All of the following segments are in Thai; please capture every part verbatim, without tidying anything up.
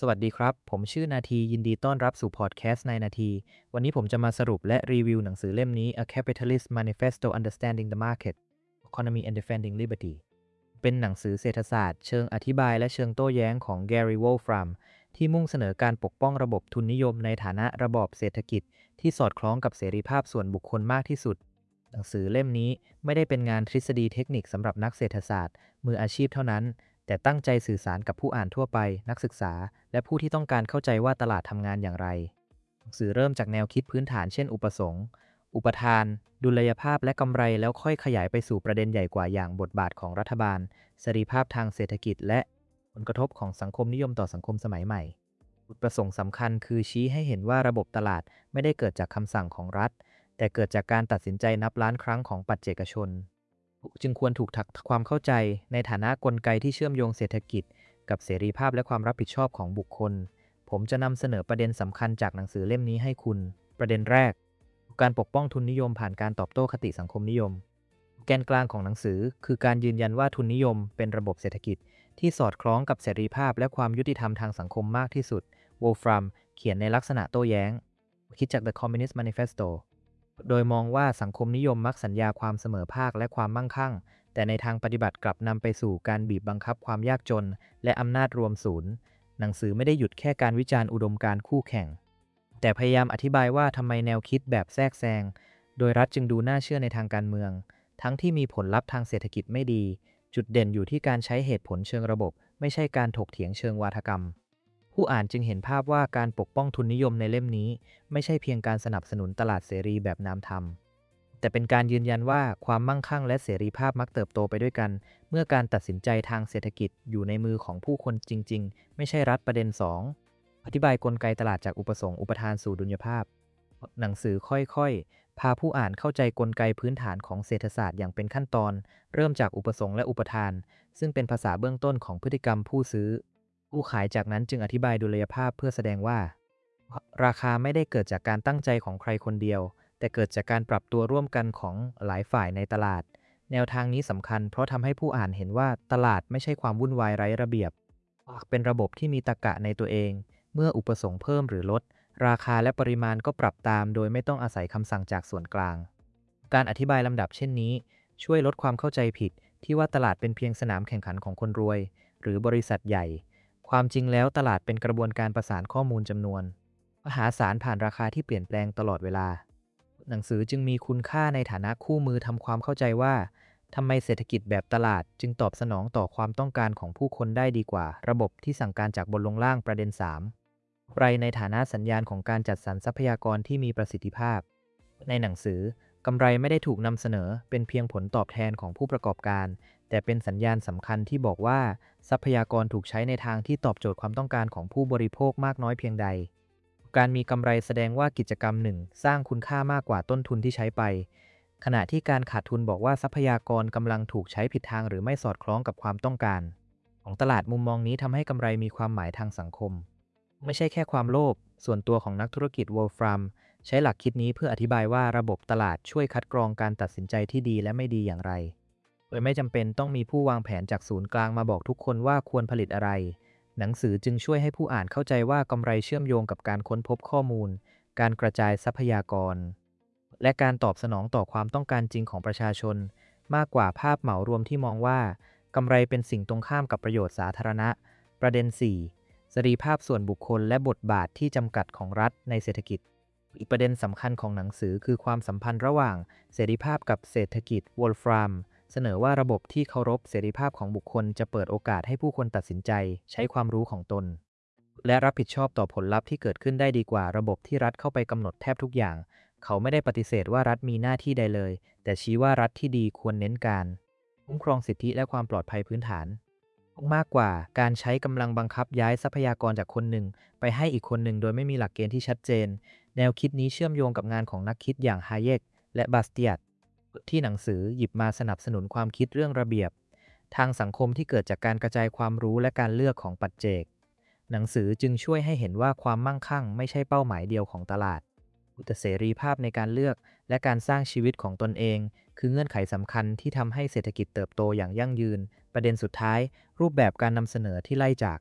สวัสดีครับ ผมชื่อนาทียินดีต้อนรับสู่พอดแคสต์ในนาที วันนี้ผมจะมาสรุปและรีวิวหนังสือเล่มนี้ A Capitalist Manifesto Understanding the Market Economy and Defending Liberty เป็นหนังสือเศรษฐศาสตร์เชิงอธิบายและเชิงโต้แย้งของ Gary Wolfram ที่มุ่งเสนอการปกป้องระบบทุนนิยมในฐานะระบอบเศรษฐกิจที่สอดคล้องกับเสรีภาพส่วนบุคคลมากที่สุด หนังสือเล่มนี้ไม่ได้เป็นงานทฤษฎีเทคนิคสำหรับนักเศรษฐศาสตร์มืออาชีพเท่านั้น แต่ตั้งใจสื่อสารกับผู้อ่านทั่วไปนักศึกษาและผู้ที่ต้องการเข้าใจว่าตลาดทำงานอย่างไรหนังสือเริ่มจากแนวคิดพื้นฐานเช่นอุปสงค์อุปทานดุลยภาพและกำไรแล้วค่อยขยายไปสู่ประเด็นใหญ่กว่าอย่างบทบาทของรัฐบาลเสรีภาพทางเศรษฐกิจและผลกระทบของสังคมนิยมต่อสังคมสมัยใหม่จุดประสงค์สำคัญคือชี้ให้เห็นว่าระบบตลาดไม่ได้เกิดจากคำสั่งของรัฐแต่เกิดจากการตัดสินใจนับล้านครั้งของปัจเจกชนจึงควรถูกถักความเข้าใจในฐานะกลไกที่เชื่อมโยงเศรษฐกิจกับเสรีภาพและความรับผิดชอบของบุคคลผมจะนำเสนอประเด็นสำคัญจากหนังสือเล่มนี้ให้คุณประเด็นแรกการปกป้องทุนนิยมผ่านการตอบโต้คติสังคมนิยมแกนกลางของหนังสือคือการยืนยันว่าทุนนิยมเป็นระบบเศรษฐกิจที่สอดคล้องกับเสรีภาพและความยุติธรรมทางสังคมมากที่สุดโวลฟรัมเขียนในลักษณะโต้แย้งคิดจาก The Communist Manifesto โดยมองว่าสังคมนิยมมักสัญญาความเสมอภาคและความมั่งคั่งแต่ในทางปฏิบัติกลับนำไปสู่การบีบบังคับความยากจนและอำนาจรวมศูนย์หนังสือไม่ได้หยุดแค่การวิจารณ์อุดมการณ์คู่แข่งแต่พยายามอธิบายว่าทำไมแนวคิดแบบแทรกแซงโดยรัฐจึงดูน่าเชื่อในทางการเมืองทั้งที่มีผลลัพธ์ทางเศรษฐกิจไม่ดีจุดเด่นอยู่ที่การใช้เหตุผลเชิงระบบไม่ใช่การถกเถียงเชิงวาทกรรมผู้อ่านจึงเห็นภาพว่าการปกป้องทุนนิยมในเล่มนี้ไม่ใช่เพียงการสนับสนุนตลาดเสรีแบบนามธรรมแต่เป็นการยืนยันว่าความมั่งคั่งและเสรีภาพมักเติบโตไปด้วยกันเมื่อการตัดสินใจทางเศรษฐกิจอยู่ในมือของผู้คนจริงๆไม่ใช่รัฐประเด็นสองอธิบายกลไกตลาดจากอุปสงค์อุปทานสู่ดุลยภาพหนังสือค่อยๆพาผู้อ่านเข้าใจกลไกพื้นฐานของเศรษฐศาสตร์อย่างเป็นขั้นตอนเริ่มจากอุปสงค์และอุปทานซึ่งเป็นภาษาเบื้องต้นของพฤติกรรมผู้ซื้อผู้ขายจากนั้นจึงอธิบายดุลยภาพเพื่อแสดงว่าราคาไม่ได้เกิดจากการตั้งใจของใครคนเดียวแต่เกิดจากการปรับตัวร่วมกันของหลายฝ่ายในตลาดแนวทางนี้สำคัญเพราะทำให้ผู้อ่านเห็นว่าตลาดไม่ใช่ความวุ่นวายไร้ระเบียบเป็นระบบที่มีตรรกะในตัวเองเมื่ออุปสงค์เพิ่มหรือลดราคาและปริมาณก็ปรับตามโดยไม่ต้องอาศัยคำสั่งจากส่วนกลางการอธิบายลำดับเช่นนี้ช่วยลดความเข้าใจผิดที่ว่าตลาดเป็นเพียงสนามแข่งขันของคนรวยหรือบริษัทใหญ่ความจริงแล้วตลาดเป็นกระบวนการประสานข้อมูลจำนวนมหาศาลผ่านราคาที่เปลี่ยนแปลงตลอดเวลาหนังสือจึงมีคุณค่าในฐานะคู่มือทำความเข้าใจว่าทำไมเศรษฐกิจแบบตลาดจึงตอบสนองต่อความต้องการของผู้คนได้ดีกว่าระบบที่สั่งการจากบนลงล่างประเด็นสามไรในฐานะสัญญาณของการจัดสรรทรัพยากรที่มีประสิทธิภาพในหนังสือกำไรไม่ได้ถูกนำเสนอเป็นเพียงผลตอบแทนของผู้ประกอบการแต่เป็นสัญญาณสำคัญที่บอกว่าทรัพยากรถูกใช้ในทางที่ตอบโจทย์ความต้องการของผู้บริโภคมากน้อยเพียงใดการมีกำไรแสดงว่ากิจกรรมหนึ่งสร้างคุณค่ามากกว่าต้นทุนที่ใช้ไปขณะที่การขาดทุนบอกว่าทรัพยากรกำลังถูกใช้ผิดทางหรือไม่สอดคล้องกับความต้องการของตลาดมุมมองนี้ทำให้กำไรมีความหมายทางสังคมไม่ใช่แค่ความโลภส่วนตัวของนักธุรกิจวอลฟรัมใช้หลักคิดนี้เพื่ออธิบายว่าระบบตลาดช่วยคัดกรองการตัดสินใจที่ดีและไม่ดีอย่างไรโดยไม่จำเป็นต้องมีผู้วางแผนจากศูนย์กลางมาบอกทุกคนว่าควรผลิตอะไรหนังสือจึงช่วยให้ผู้อ่านเข้าใจว่ากำไรเชื่อมโยงกับการค้นพบข้อมูลการกระจายทรัพยากรและการตอบสนองต่อความต้องการจริงของประชาชนมากกว่าภาพเหมารวมที่มองว่ากำไรเป็นสิ่งตรงข้ามกับประโยชน์สาธารณะประเด็นสี่เสรีภาพส่วนบุคคลและบทบาทที่จำกัดของรัฐในเศรษฐกิจอีกประเด็นสำคัญของหนังสือคือความสัมพันธ์ระหว่างเสรีภาพกับเศรษฐกิจวอลฟรัมเสนอว่าระบบที่เคารพเสรีภาพของบุคคลจะเปิดโอกาสให้ผู้คนตัดสินใจใช้ความรู้ของตนและรับผิดชอบต่อผลลัพธ์ที่เกิดขึ้นได้ดีกว่าระบบที่รัฐเข้าไปกำหนดแทบทุกอย่างเขาไม่ได้ปฏิเสธว่ารัฐมีหน้าที่ใดเลยแต่ชี้ว่ารัฐที่ดีควรเน้นการคุ้มครองสิทธิและความปลอดภัยพื้นฐานมากกว่าการใช้กำลังบังคับย้ายทรัพยากรจากคนหนึ่งไปให้อีกคนหนึ่งโดยไม่มีหลักเกณฑ์ที่ชัดเจนแนวคิดนี้เชื่อมโยงกับงานของนักคิดอย่างฮาเยกและบาสเตียตที่หนังสือหยิบมาสนับสนุนความคิดเรื่องระเบียบทางสังคมที่เกิดจากการกระจายความรู้และการเลือกของปัจเจกหนังสือจึงช่วยให้เห็นว่าความมั่งคั่งไม่ใช่เป้าหมายเดียวของตลาดแต่เสรีภาพในการเลือกและการสร้างชีวิตของตนเองคือเงื่อนไขสำคัญที่ทำให้เศรษฐกิจเติบโตอย่างยั่งยืนประเด็นสุดท้ายรูปแบบการนำเสนอที่ไล่จาก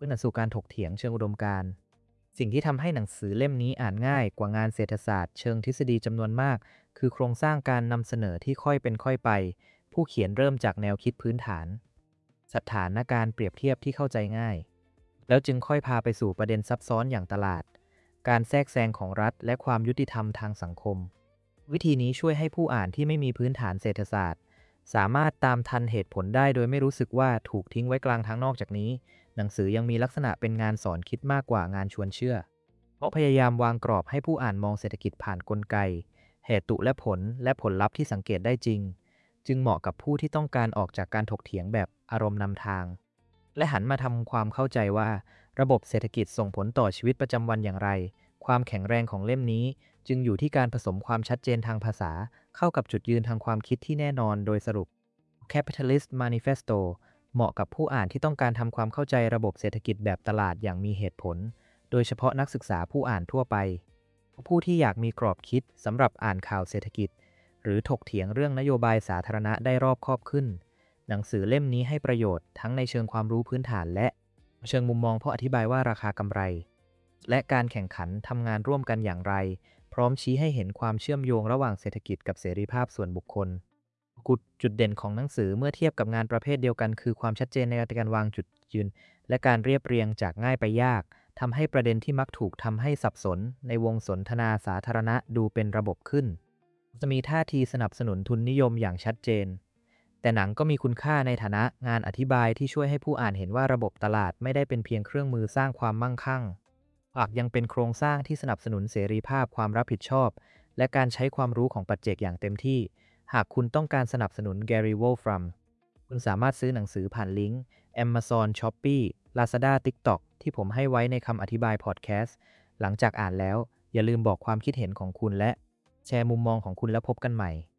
พื่อนสู่การถกเถียงเชิงอุดมการณ์สิ่งที่ทำให้หนังสือเล่มนี้อ่านง่ายกว่างานเศรษฐศาสตร์เชิงทฤษฎีจำนวนมากคือโครงสร้างการนำเสนอที่ค่อยเป็นค่อยไปผู้เขียนเริ่มจากแนวคิดพื้นฐานสถานการณ์เปรียบเทียบที่เข้าใจง่ายแล้วจึงค่อยพาไปสู่ประเด็นซับซ้อนอย่างตลาดการแทรกแซงของรัฐและความยุติธรรมทางสังคมวิธีนี้ช่วยให้ผู้อ่านที่ไม่มีพื้นฐานเศรษฐศาสตร์สามารถตามทันเหตุผลได้โดยไม่รู้สึกว่าถูกทิ้งไว้กลางทางนอกจากนี้หนังสือยังมีลักษณะเป็นงานสอนคิดมากกว่างานชวนเชื่อเพราะพยายามวางกรอบให้ผู้อ่านมองเศรษฐกิจผ่านกลไกเหตุและผลและผลลัพธ์ที่สังเกตได้จริงจึงเหมาะกับผู้ที่ต้องการออกจากการถกเถียงแบบอารมณ์นำทางและหันมาทำความเข้าใจว่าระบบเศรษฐกิจส่งผลต่อชีวิตประจำวันอย่างไรความแข็งแรงของเล่มนี้จึงอยู่ที่การผสมความชัดเจนทางภาษาเข้ากับจุดยืนทางความคิดที่แน่นอนโดยสรุป Capitalist Manifesto เหมาะกับผู้อ่านที่ต้องการทำความเข้าใจระบบเศรษฐกิจแบบตลาดอย่างมีเหตุผลโดยเฉพาะนักศึกษาผู้อ่านทั่วไปผู้ที่อยากมีกรอบคิดสำหรับอ่านข่าวเศรษฐกิจหรือถกเถียงเรื่องนโยบายสาธารณะได้รอบคอบขึ้นหนังสือเล่มนี้ให้ประโยชน์ทั้งในเชิงความรู้พื้นฐานและเชิงมุมมองเพราะอธิบายว่าราคากำไรและการแข่งขันทำงานร่วมกันอย่างไรพร้อมชี้ให้เห็นความเชื่อมโยงระหว่างเศรษฐกิจกับเสรีภาพส่วนบุคคลจุดเด่นของหนังสือเมื่อเทียบกับงานประเภทเดียวกันคือความชัดเจนในการวางจุดยืนและการเรียบเรียงจากง่ายไปยากทำให้ประเด็นที่มักถูกทำให้สับสนในวงสนทนาสาธารณะดูเป็นระบบขึ้นจะมีท่าทีสนับสนุนทุนนิยมอย่างชัดเจนแต่หนังก็มีคุณค่าในฐานะงานอธิบายที่ช่วยให้ผู้อ่านเห็นว่าระบบตลาดไม่ได้เป็นเพียงเครื่องมือสร้างความมั่งคั่งหากยังเป็นโครงสร้างที่สนับสนุนเสรีภาพความรับผิดชอบและการใช้ความรู้ของปัจเจกอย่างเต็มที่หากคุณต้องการสนับสนุน Gary Wolfram คุณสามารถซื้อหนังสือผ่านลิงก์ Amazon Shopee Lazada TikTok ที่ผมให้ไว้ในคำอธิบายพอดแคสต์หลังจากอ่านแล้วอย่าลืมบอกความคิดเห็นของคุณและแชร์มุมมองของคุณแล้วพบกันใหม่